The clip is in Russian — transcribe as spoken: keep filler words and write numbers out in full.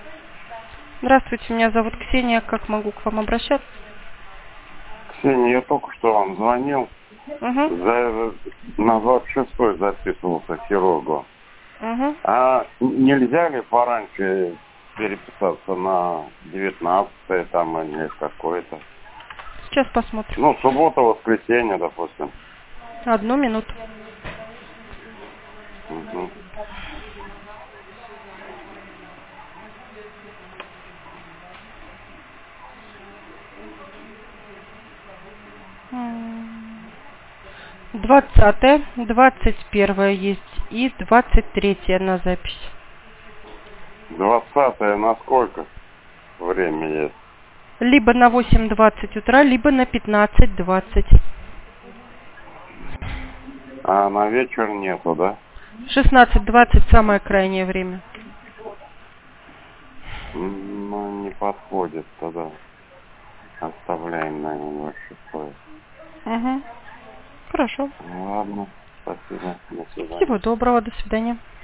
Здравствуйте, меня зовут Ксения. Как могу к вам обращаться? Ксения, я только что вам звонил. Угу. За, на двадцать шестой записывался к хирургу. Угу. А нельзя ли пораньше переписаться на девятнадцатое там или какое-то? Сейчас посмотрим. Ну, суббота, воскресенье, допустим. Одну минуту. Угу. Двадцатое, двадцать первое есть и двадцать третье на запись. двадцатое на сколько время есть? Либо на восемь двадцать утра, либо на пятнадцать двадцать. А на вечер нету, да? шестнадцать двадцать самое крайнее время. Ну, не подходит тогда. Оставляем на двадцать шестое. Угу. Хорошо. Ладно, спасибо, до свидания. Всего доброго, до свидания.